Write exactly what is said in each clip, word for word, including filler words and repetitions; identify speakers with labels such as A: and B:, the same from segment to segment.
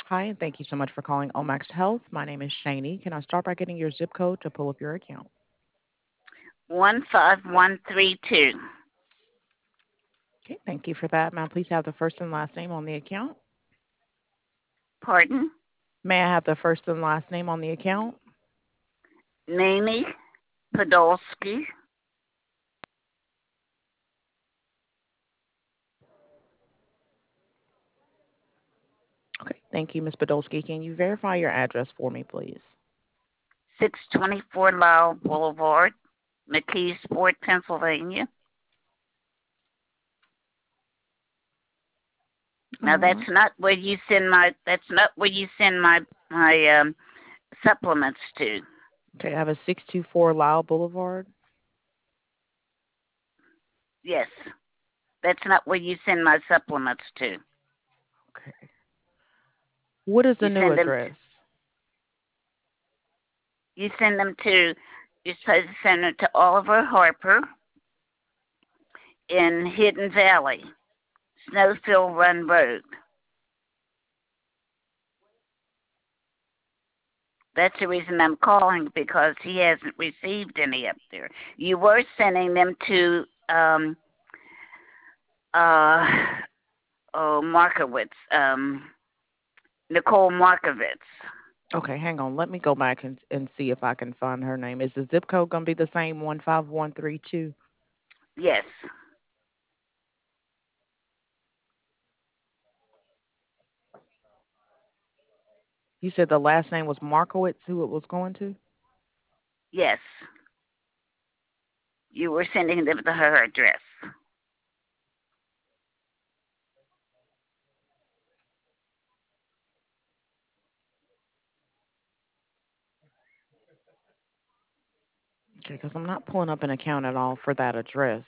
A: Hi, and thank you so much for calling Omax Health. My name is Shani. Can I start by getting your zip code to pull up your account?
B: one five one three two.
A: Okay, thank you for that. May I please have the first and last name on the account?
B: Pardon?
A: May I have the first and last name on the account?
B: Mamie Podolsky.
A: Okay, thank you, Miz Podolsky. Can you verify your address for me, please?
B: six twenty-four Lowell Boulevard, McKeesport, Pennsylvania. Now
A: All
B: that's
A: right.
B: not where you send my that's not where you send my my um supplements to.
A: Okay, I have a six two four Lyle Boulevard.
B: Yes. That's not where you send my supplements to.
A: Okay. What is the
B: You
A: new
B: send them
A: address?
B: you send them to you're supposed to send them to Oliver Harper in Hidden Valley, Snowfield Run Road. That's the reason I'm calling because he hasn't received any up there. You were sending them to um uh oh Markowitz, um Nicole Markovitz.
A: Okay, hang on. Let me go back and, and see if I can find her name. Is the zip code going to be the same one five one three two?
B: Yes.
A: You said the last name was Markowitz, who it was going to?
B: Yes. You were sending them to her address.
A: Okay, because I'm not pulling up an account at all for that address.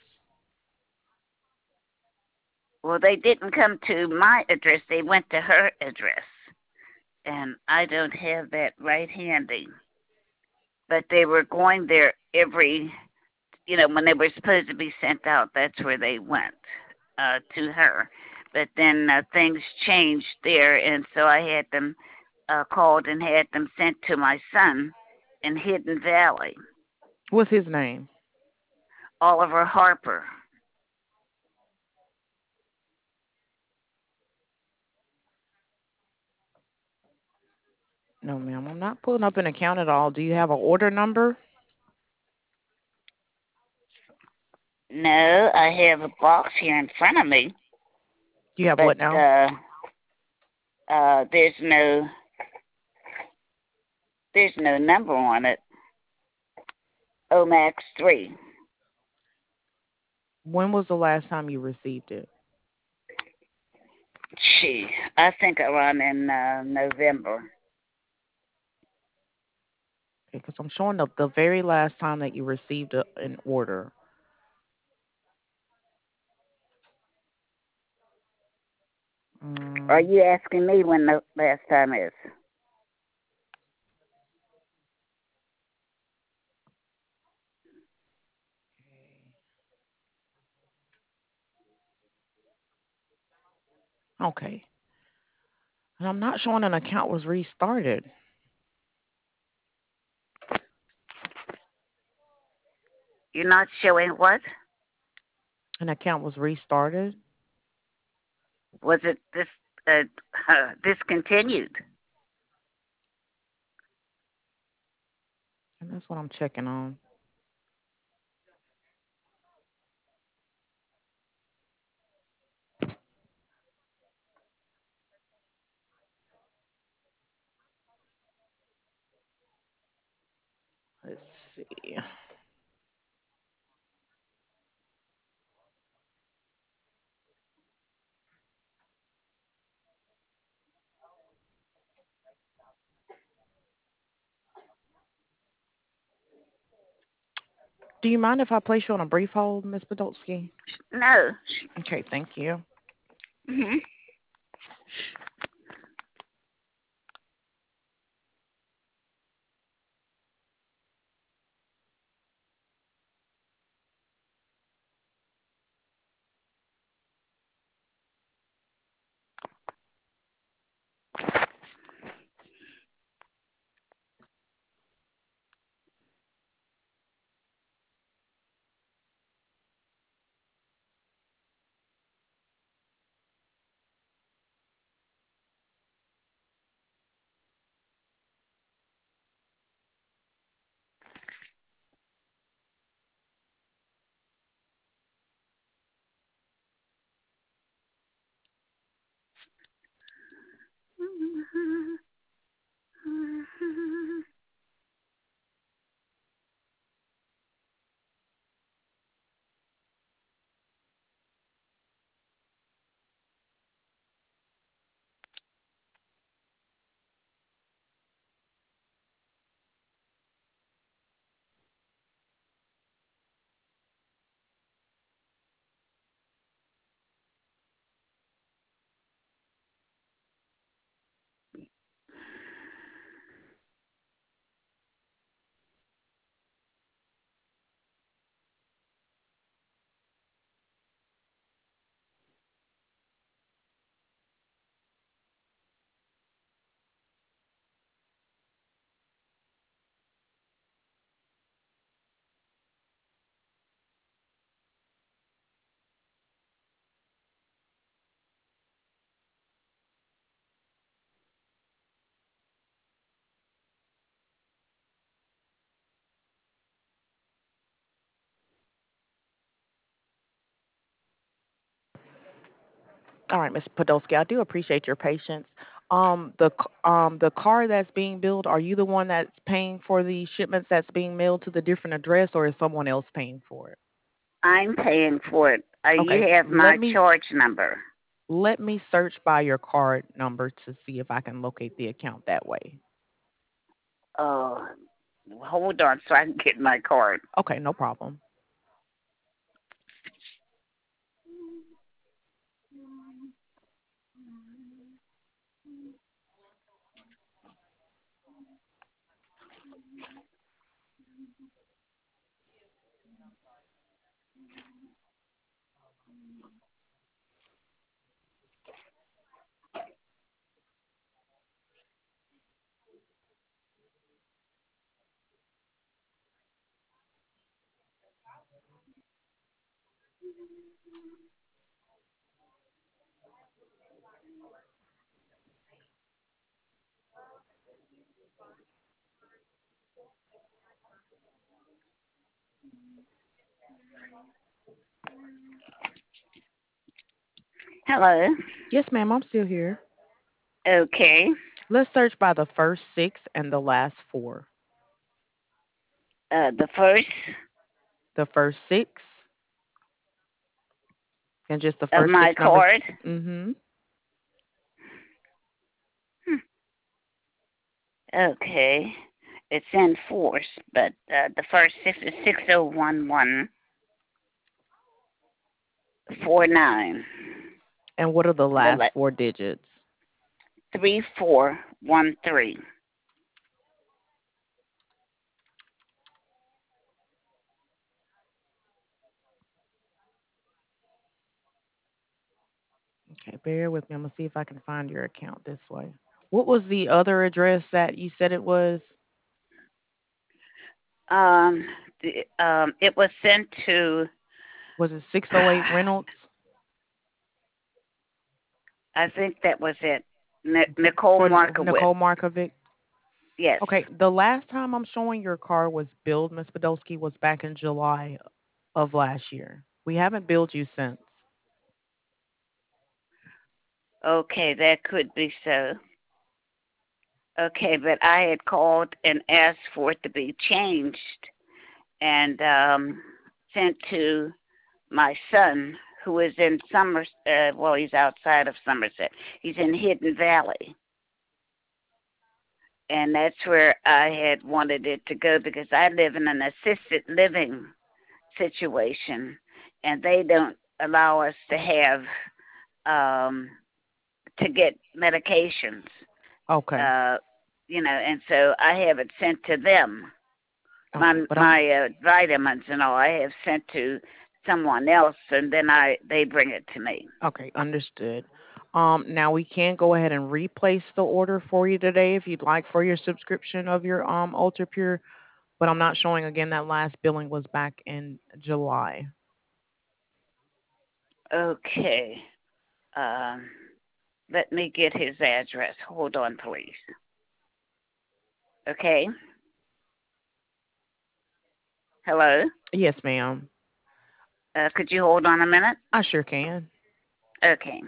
B: Well, they didn't come to my address, they went to her address. And I don't have that right handy. But they were going there every you know, when they were supposed to be sent out, that's where they went uh, to her. But then uh, things changed there, and so I had them uh, called and had them sent to my son in Hidden Valley,
A: What's his name?
B: Oliver Harper.
A: No, ma'am. I'm not pulling up an account at all. Do you have an order number?
B: No, I have a box here in front of me,
A: You have
B: but
A: what now?
B: uh, uh, there's no there's no number on it. Omax three.
A: When was the last time you received it?
B: Gee, I think around in uh, November.
A: Because I'm showing up the very last time that you received a, an order.
B: Are
A: Um,
B: you asking me when the last time is?
A: okay. And I'm not showing an account was restarted.
B: You're not showing what?
A: An account was restarted.
B: Was it this uh, uh, discontinued?
A: And that's what I'm checking on. Let's see. Do you mind if I place you on a brief hold, Miss Podolsky?
B: No.
A: Okay, thank you.
B: Hmm.
A: All right, Miss Podolsky, I do appreciate your patience. Um, the c- um the car that's being billed, are you the one that's paying for the shipments that's being mailed to the different address, or is someone else paying for it?
B: I'm paying for it. Uh,
A: Okay,
B: you have
A: let
B: my
A: me
B: charge number.
A: let me search by your card number to see if I can locate the account that way.
B: Oh, hold on so I can get my card.
A: Okay, no problem.
B: Hello.
A: Yes, ma'am, I'm still here.
B: Okay.
A: Let's search by the first six and the last four.
B: Uh, the first
A: The first six and just the
B: of
A: first six
B: my
A: numbers.
B: card.
A: Mm-hmm.
B: Hmm. Okay. It's in force, but uh, the first six is six zero one one four nine.
A: And what are the
B: The
A: last
B: le-
A: four digits?
B: three four one three.
A: Okay, bear with me. I'm gonna see if I can find your account this way. What was the other address that you said it was?
B: Um, the, um, it was sent to.
A: Was it six oh eight Reynolds?
B: I think that was it. N-
A: Okay,
B: Nicole
A: for N-
B: Markowitz.
A: Nicole Markovic.
B: Yes.
A: Okay, the last time I'm showing your car was billed, Miss Podolsky, was back in July of last year. We haven't billed you since.
B: Okay, that could be so. Okay, but I had called and asked for it to be changed and um, sent to my son, who is in Somerset. Uh, well, he's outside of Somerset. He's in Hidden Valley, and that's where I had wanted it to go because I live in an assisted living situation, and they don't allow us to have um, to get medications.
A: Okay.
B: Uh, you know, and so I have it sent to them.
A: Okay,
B: My
A: but I'm
B: my uh, vitamins and all I have sent to someone else, and then I they bring it to me.
A: okay, understood. Um, now we can go ahead and replace the order for you today if you'd like for your subscription of your um Ultra Pure, but I'm not showing again that last billing was back in July.
B: Okay. Um, let me get his address. Hold on, please. Okay. Hello.
A: Yes, ma'am.
B: Uh, could you hold on a minute?
A: I sure can.
B: Okay.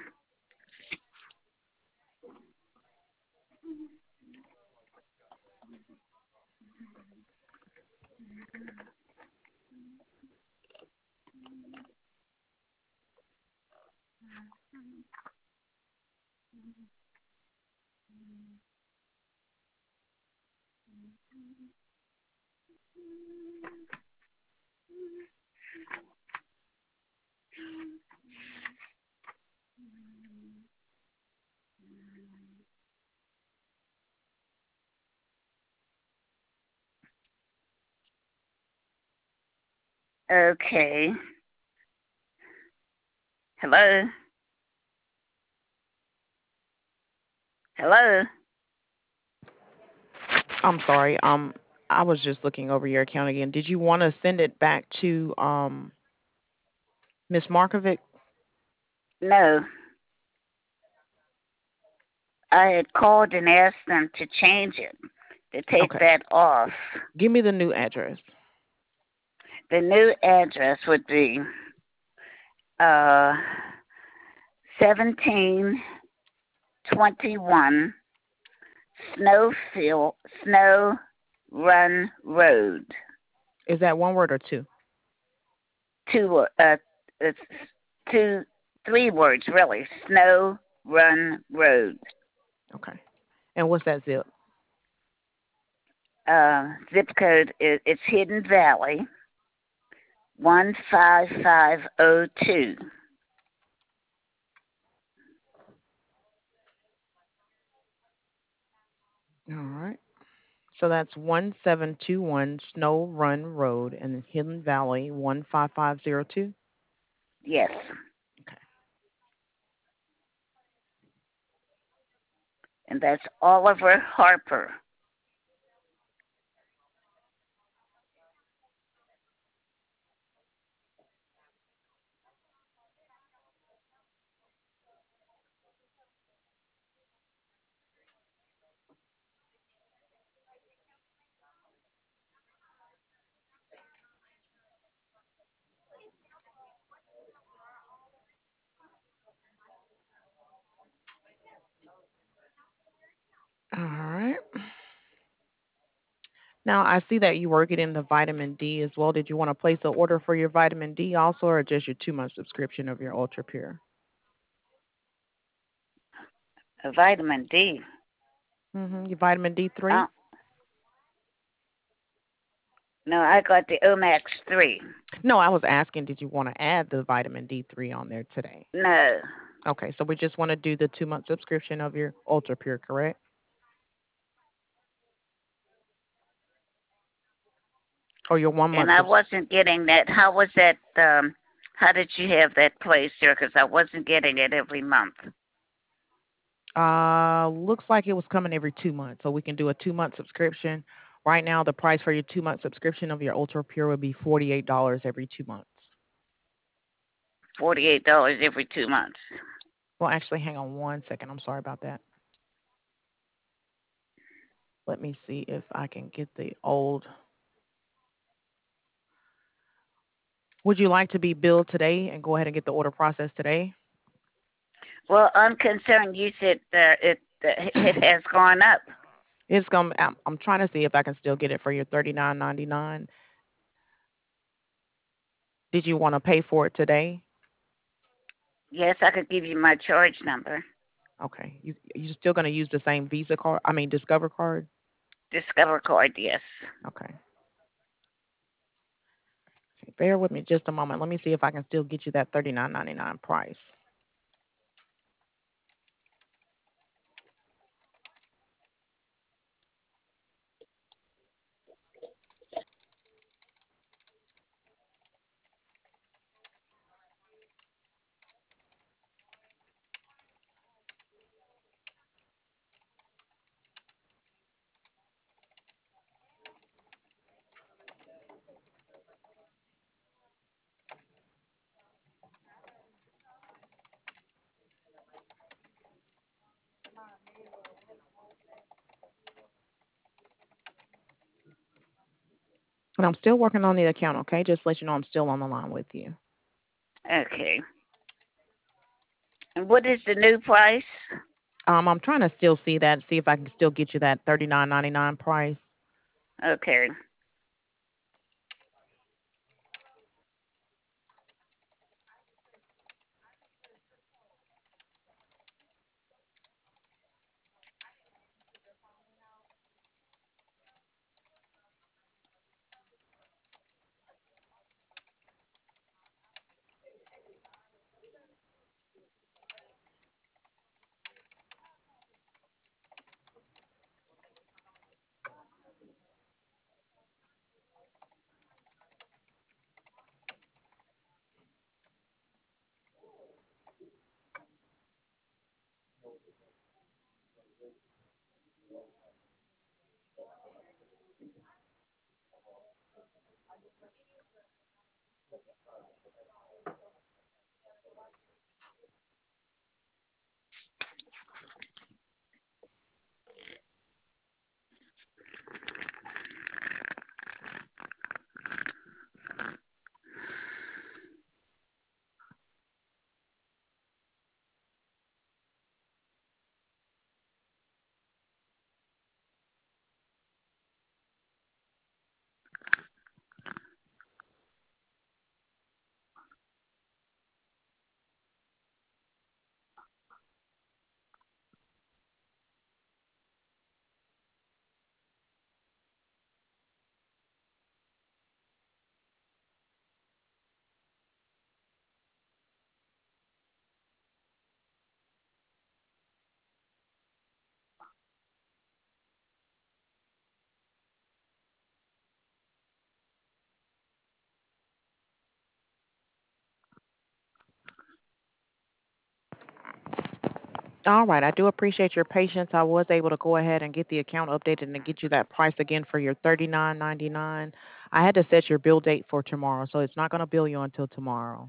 B: Okay. Hello. Hello.
A: I'm sorry. Um, I was just looking over your account again. Did you want to send it back to um Miss Markovic?
B: No, I had called and asked them to change it, to take
A: Okay.
B: that off.
A: Give me the new address.
B: The new address would be uh seventeen twenty-one Snowfield Snow Run Road.
A: Is that one word or two?
B: Two uh it's two three words really. Snow Run Road.
A: Okay. And what's that zip?
B: Uh zip code is it's Hidden Valley one five five oh two.
A: All right. So that's one seven two one Snow Run Road in Hidden Valley one five five zero two.
B: Yes.
A: Okay.
B: And that's Oliver Harper.
A: All right. Now I see that you were getting the vitamin D as well. Did you want to place an order for your vitamin D also, or just your two month subscription of your Ultra Pure?
B: A vitamin D.
A: Mm-hmm. Your vitamin D
B: Uh,
A: three?
B: no, I got the Omax three.
A: No, I was asking, did you want to add the vitamin D three on there today?
B: No.
A: Okay, so we just want to do the two month subscription of your Ultra Pure, correct? Or your one
B: And
A: month
B: I
A: subscription?
B: wasn't getting that. How was that? Um, how did you have that placed here? Because I wasn't getting it every month.
A: Uh, looks like it was coming every two months, so we can do a two month subscription. Right now, the price for your two month subscription of your Ultra Pure would be forty eight dollars every two months.
B: Forty-eight dollars every two months.
A: Well, actually, hang on one second. I'm sorry about that. Let me see if I can get the old. Would you like to be billed today and go ahead and get the order processed today?
B: Well, I'm concerned. You said uh, it uh, it has gone up.
A: It's gonna. I'm, I'm trying to see if I can still get it for your thirty nine ninety nine. Did you want to pay for it today?
B: Yes, I could give you my charge number.
A: Okay. You you still gonna use the same Visa card? I mean Discover card?
B: Discover card. Yes.
A: Okay. Okay. Bear with me just a moment. Let me see if I can still get you that thirty nine ninety nine price. And I'm still working on the account, okay? Just let you know I'm still on the line with you.
B: Okay. And what is the new price?
A: Um, I'm trying to still see that, see if I can still get you that thirty nine ninety nine price.
B: Okay.
A: All right. I do appreciate your patience. I was able to go ahead and get the account updated and to get you that price again for your thirty nine ninety nine. I had to set your bill date for tomorrow, so it's not going to bill you until tomorrow.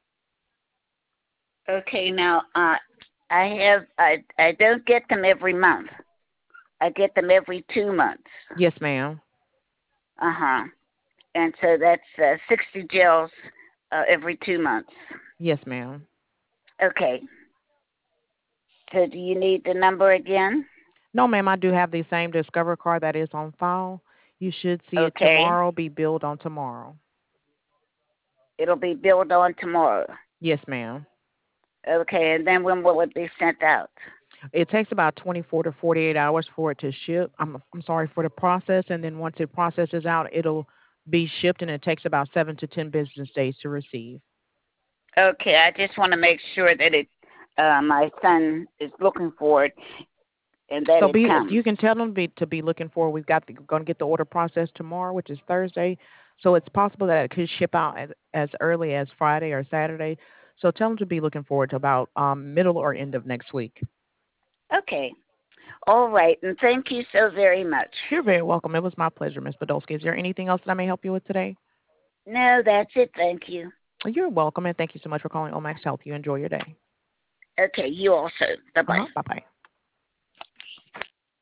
B: Okay, now uh, I have I I don't get them every month. I get them every two months.
A: Yes, ma'am.
B: Uh huh. And so that's uh, sixty gels uh, every two months.
A: Yes, ma'am.
B: Okay. So do you need the number again?
A: No, ma'am. I do have the same Discover card that is on file. You should see it
B: Okay.
A: tomorrow. Be billed on tomorrow.
B: It'll be billed on tomorrow.
A: Yes, ma'am.
B: Okay, and then when will it be sent out?
A: It takes about twenty-four to forty-eight hours for it to ship. I'm I'm sorry for the process, and then once it processes out, it'll be shipped, and it takes about seven to ten business days to receive.
B: Okay, I just want to make sure that it, uh, my son is looking for it and that
A: So
B: it
A: be
B: comes.
A: you can tell them be, to be looking for. We've got the, going to get the order processed tomorrow, which is Thursday. So it's possible that it could ship out as as early as Friday or Saturday. So tell them to be looking forward to about um, middle or end of next week.
B: Okay. All right, and thank you so very much.
A: You're very welcome. It was my pleasure, Miss Podolsky. Is there anything else that I may help you with today?
B: No, that's it. Thank you.
A: You're welcome, and thank you so much for calling Omax Health. You enjoy your day.
B: Okay, you also. Bye
A: Uh
B: bye.
A: huh. Bye bye.